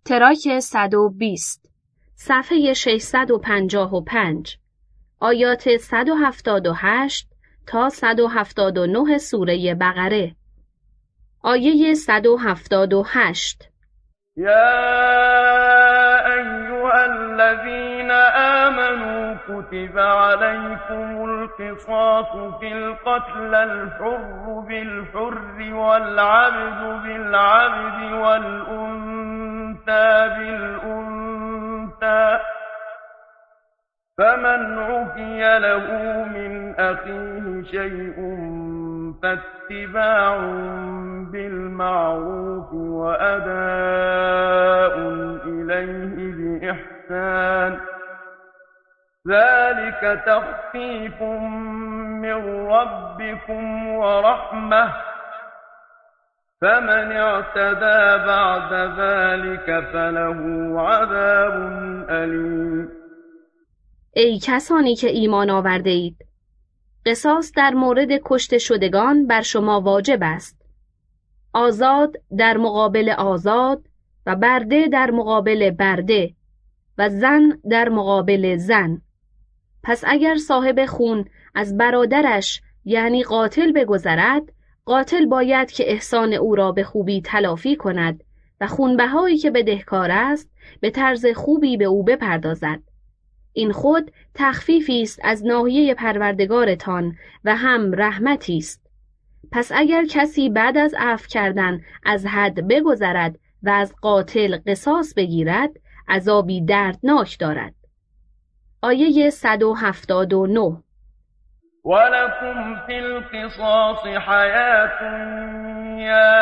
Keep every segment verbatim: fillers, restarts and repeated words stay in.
تراک صد و بیست، صفحه ششصد و پنجاه و پنج، آیات صد و هفتاد و هشت تا صد و هفتاد و نه سوره بقره. آیه صد و هفتاد و هشت: یا ایها الذین آمنوا کتب علیکم القصاص فی القتل، الحر بالحر والعبد بالعبد والأنثى بالأنثى، فمن عفي له من أخيه شيء فاتباع بالمعروف وأداء إليه بإحسان، ذلك تخفيف من ربكم ورحمة، فمن اعتدى بعد ذلك فله عذاب أليم. ای کسانی که ایمان آورده اید، قصاص در مورد کشته شدگان بر شما واجب است. آزاد در مقابل آزاد و برده در مقابل برده و زن در مقابل زن. پس اگر صاحب خون از برادرش یعنی قاتل بگذرد، قاتل باید که احسان او را به خوبی تلافی کند و خونبهایی که بدهکار است به طرز خوبی به او بپردازد. این خود تخفیفی است از ناحیه پروردگارتان و هم رحمتی است. پس اگر کسی بعد از عفو کردن از حد بگذرد و از قاتل قصاص بگیرد، عذابی دردناک دارد. آیه صد و هفتاد و نه: ولکم فی القصاص حیات یا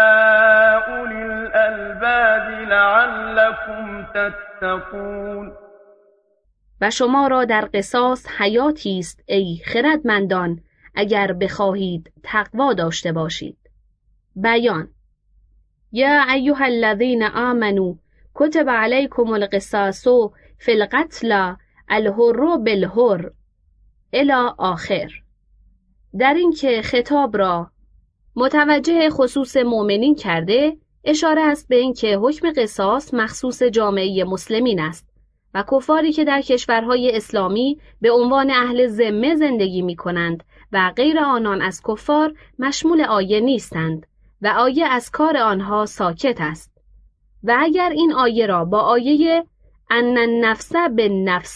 اولی الالباب لعلکم تتقون. و شما را در قصاص حیاتی است ای خردمندان، اگر بخواهید تقوا داشته باشید. بیان: یا ایها الذین آمنوا کتب علیکم القصاص فی القتل، الحر بالحر الی آخر. در این که خطاب را متوجه خصوص مؤمنین کرده، اشاره است به این که حکم قصاص مخصوص جامعه مسلمین است و کفاری که در کشورهای اسلامی به عنوان اهل ذمه زندگی می کنند و غیر آنان از کفار مشمول آیه نیستند و آیه از کار آنها ساکت است. و اگر این آیه را با آیه ان النفس بالنفس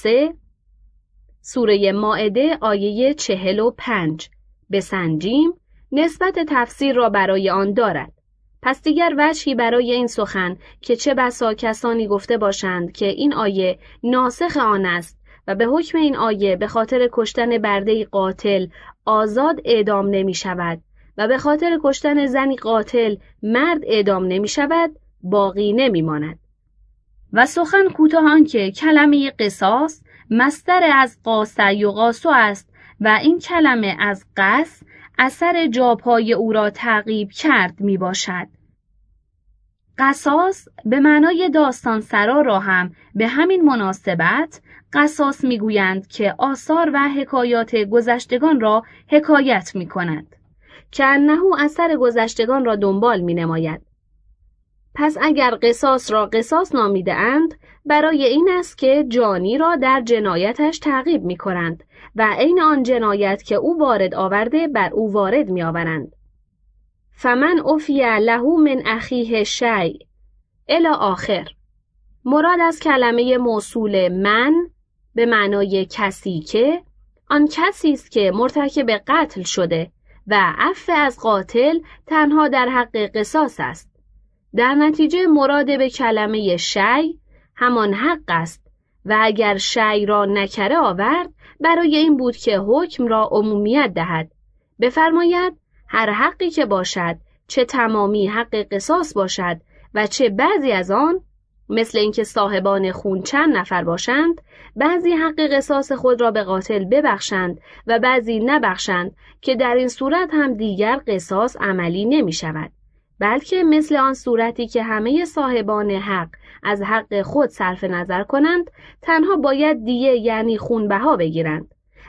سوره مائده آیه چهل و پنج بسنجیم، نسبت تفسیر را برای آن دارد. پس دیگر وجهی برای این سخن که چه بسا کسانی گفته باشند که این آیه ناسخ آن است و به حکم این آیه به خاطر کشتن برده قاتل آزاد اعدام نمی شود و به خاطر کشتن زنی قاتل مرد اعدام نمی شود، باقی نمی ماند. و سخن کوتاه آن که کلمه قصاص مصدر از قاس یقاسو است و این کلمه از قص اثر جاپای او را تعقیب کرد می باشد. قصاص به معنای داستان سرا را هم به همین مناسبت قصاص می گویند که آثار و حکایات گذشتگان را حکایت می کند که انه اثر گذشتگان را دنبال می نماید. پس اگر قصاص را قصاص نامیده اند، برای این است که جانی را در جنایتش تعقیب می کنند و عین آن جنایت که او وارد آورده بر او وارد می آورند. فمن عفی له من اخیه شیء الی آخر. مراد از کلمه موصول من به معنای کسی که، آن کسی است که مرتکب قتل شده و عفو از قاتل تنها در حق قصاص است. در نتیجه مراد به کلمه شیء همان حق است و اگر شیء را نکره آورد، برای این بود که حکم را عمومیت دهد. بفرماید هر حقی که باشد، چه تمامی حق قصاص باشد و چه بعضی از آن، مثل اینکه صاحبان خون چند نفر باشند، بعضی حق قصاص خود را به قاتل ببخشند و بعضی نبخشند، که در این صورت هم دیگر قصاص عملی نمی شود، بلکه مثل آن صورتی که همه صاحبان حق از حق خود صرف نظر کنند، تنها باید دیه یعنی خونبها بگیرند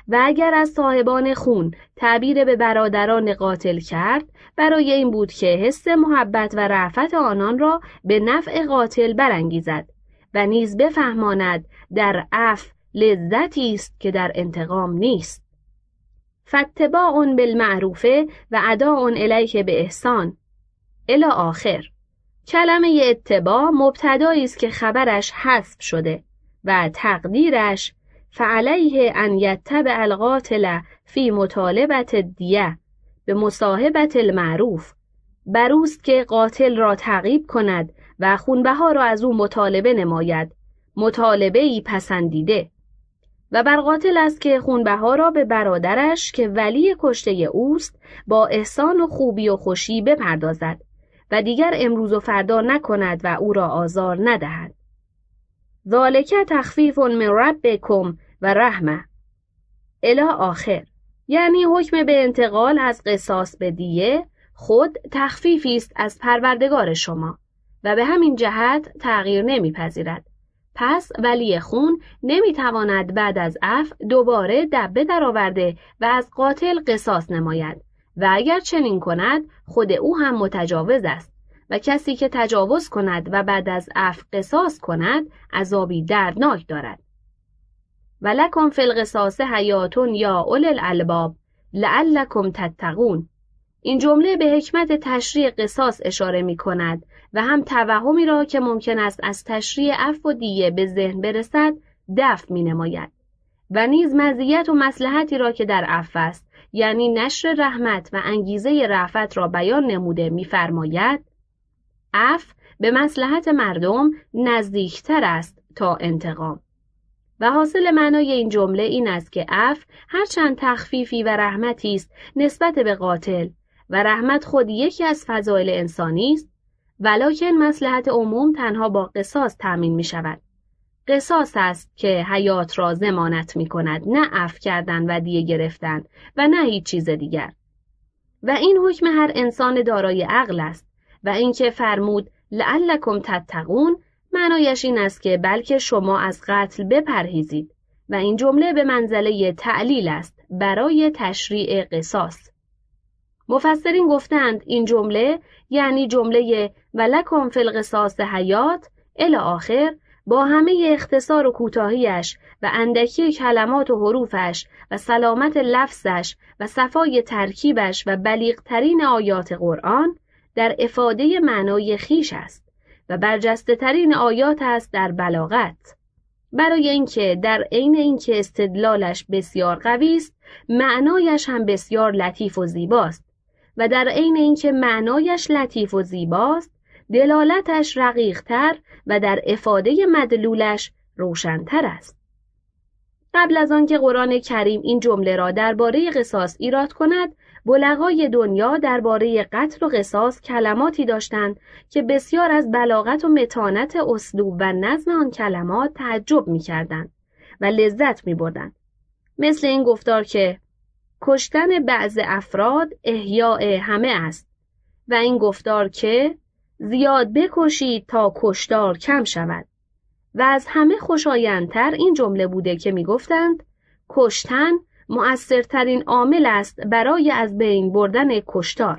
و اگر از صاحبان خون تعبیر به برادران قاتل کرد، برای این بود که حس محبت و رأفت آنان را به نفع قاتل برانگیزد و نیز بفهماند در عفو لذتی است که در انتقام نیست. فاتباع بالمعروف و اداء الیه به احسان الی آخر. کلمه اتباع مبتدایی است که خبرش حذف شده و تقدیرش فعلیه ان یتبع القاتل فی مطالبه الدیه به مصاحبت المعروف. بر اوست که قاتل را تعقیب کند و خونبها را از او مطالبه نماید، مطالبه‌ای پسندیده. و بر قاتل است که خونبها را به برادرش که ولی کشته اوست با احسان و خوبی و خوشی بپردازد و دیگر امروز و فردا نکند و او را آزار ندهد. ذالک تخفیف من ربکم و رحمه الی آخر. یعنی حکم به انتقال از قصاص به دیه خود تخفیفی است از پروردگار شما و به همین جهت تغییر نمیپذیرد. پس ولی خون نمیتواند بعد از عفو دوباره دبه درآورده و از قاتل قصاص نماید و اگر چنین کند خود او هم متجاوز است و کسی که تجاوز کند و بعد از عفو قصاص کند عذابی دردناک دارد. ولکم فی القصاص حیات یا اولی الالباب لعلکم تتقون. این جمله به حکمت تشریع قصاص اشاره می کند و هم توهمی را که ممکن است از تشریع عفو و دیه به ذهن برسد دفع می نماید و نیز مزیت و مصلحتی را که در عفو است، یعنی نشر رحمت و انگیزه رأفت را بیان نموده می فرماید عفو به مصلحت مردم نزدیکتر است تا انتقام. و حاصل معنای این جمله این است که عفو هرچند تخفیفی و رحمتی است نسبت به قاتل و رحمت خود یکی از فضایل انسانی است، ولکن مصلحت عموم تنها با قصاص تأمین می شود. قصاص است که حیات را ضمانت می کند، نه عفو کردن و دیه گرفتن و نه هیچ چیز دیگر. و این حکم هر انسان دارای عقل است و اینکه فرمود لعلکم تتقون معنایش این است که بلکه شما از قتل بپرهیزید و این جمله به منزله تعلیل است برای تشریع قصاص. مفسرین گفتند این جمله یعنی جمله ولکم فی القصاص حیات الی آخر با همه اختصار و کوتاهیش و اندکی کلمات و حروفش و سلامت لفظش و صفای ترکیبش و بلیغترین آیات قرآن در افاده معنای خیش است و برجسته ترین آیات است در بلاغت، برای اینکه در عین اینکه استدلالش بسیار قوی است معنایش هم بسیار لطیف و زیباست و در عین اینکه معنایش لطیف و زیباست دلالتش رقیق‌تر و در افاده مدلولش روشن‌تر است. قبل از آنکه قرآن کریم این جمله را درباره قصاص ایراد کند، بلغای دنیا درباره قتل و قصاص کلماتی داشتند که بسیار از بلاغت و متانت اسلوب و نظم آن کلمات تعجب می‌کردند و لذت می‌بردند. مثل این گفتار که کشتن بعض افراد احیاء همه است و این گفتار که زیاد بکشید تا کشتار کم شود. و از همه خوشایندتر این جمله بوده که می‌گفتند کشتن مؤثرترین عامل است برای از بین بردن کشتار.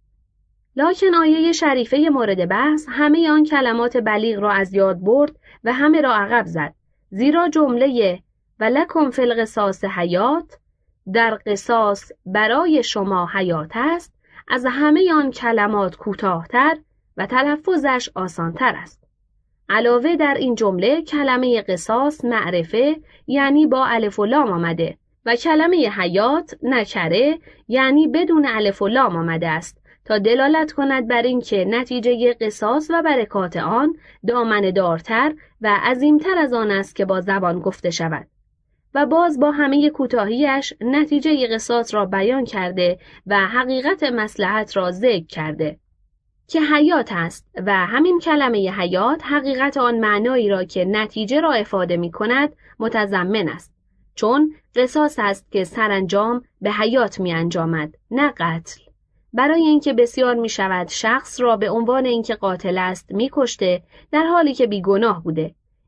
لکن آیه شریفه مورد بحث همه آن کلمات بلیغ را از یاد برد و همه را عقب زد، زیرا جمله ولکم فی القصاص حیات در قصاص برای شما حیات است از همه آن کلمات کوتاه‌تر و تلفظش آسان‌تر است. علاوه در این جمله کلمه قصاص معرفه یعنی با الف و لام آمده و کلمه حیات نکره یعنی بدون الف و لام آمده است تا دلالت کند بر اینکه نتیجه قصاص و برکات آن دامنه دارتر و عظیمتر از آن است که با زبان گفته شود. و باز با همه کوتاهیش نتیجه قصاص را بیان کرده و حقیقت مصلحت را ذکر کرده که حیات است و همین کلمه حیات حقیقت آن معنایی را که نتیجه را افاده می کند متضمن است، چون قصاص است که سرانجام به حیات می انجامد نه قتل، برای اینکه بسیار می شود شخص را به عنوان اینکه قاتل است می کشته در حالی که بیگناه بوده.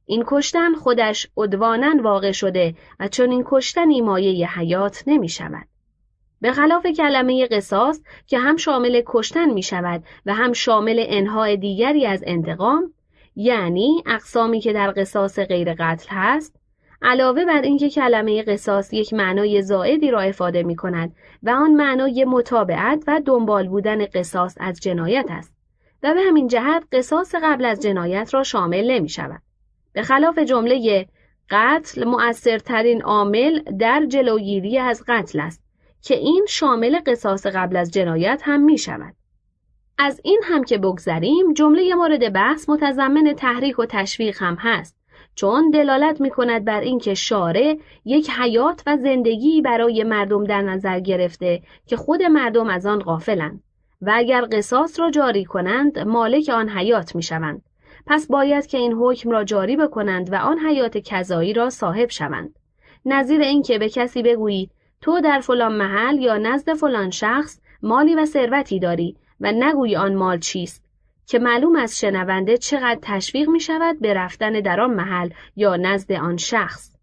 این کشتن خودش عدواناً واقع شده و چون این کشتنی مایه حیات نمی شود. به خلاف کلمه قصاص که هم شامل کشتن می شود و هم شامل انواع دیگری از انتقام، یعنی اقسامی که در قصاص غیر قتل هست، علاوه بر اینکه کلمه قصاص یک معنای زائدی را افاده می کند و آن معنای متابعت و دنبال بودن قصاص از جنایت است و به همین جهت قصاص قبل از جنایت را شامل نمی شود. به خلاف جمله قتل مؤثرترین عامل در جلوگیری از قتل است که این شامل قصاص قبل از جنایت هم می شود. از این هم که بگذریم، جمله مورد بحث متضمن تحریک و تشویق هم هست، چون دلالت می کند بر اینکه شارع یک حیات و زندگی برای مردم در نظر گرفته که خود مردم از آن غافلند و اگر قصاص را جاری کنند مالک آن حیات می شوند. پس باید که این حکم را جاری بکنند و آن حیات کذایی را صاحب شوند. نظیر این که به کسی بگویی تو در فلان محل یا نزد فلان شخص مالی و ثروتی داری و نگویی آن مال چیست، که معلوم از شنونده چقدر تشویق می شود به رفتن در آن محل یا نزد آن شخص.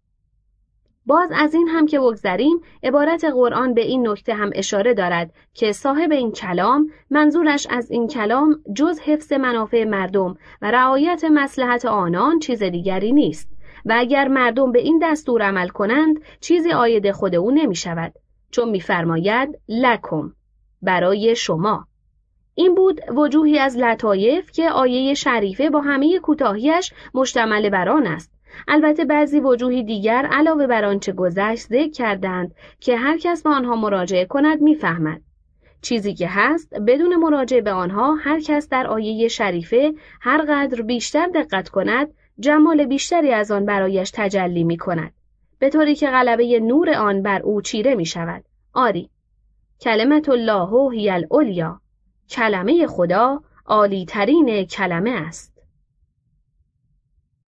باز از این هم که بگذریم، عبارت قرآن به این نکته هم اشاره دارد که صاحب این کلام منظورش از این کلام جز حفظ منافع مردم و رعایت مصلحت آنان چیز دیگری نیست و اگر مردم به این دستور عمل کنند چیزی عاید خود او نمی شود، چون می فرماید لکم، برای شما. این بود وجوهی از لطایف که آیه شریفه با همه کوتاهیش مشتمل بر آن است. البته بعضی وجوهی دیگر علاوه بر آنچه گذشت ذکر کردند که هر کس به آنها مراجعه کند میفهمد. چیزی که هست بدون مراجعه به آنها هر کس در آیه شریفه هر قدر بیشتر دقت کند جمال بیشتری از آن برایش تجلی می کند، به طوری که غلبه نور آن بر او چیره می شود. آری، کلمت الله هی العلیا، کلمه خدا عالی ترین کلمه است.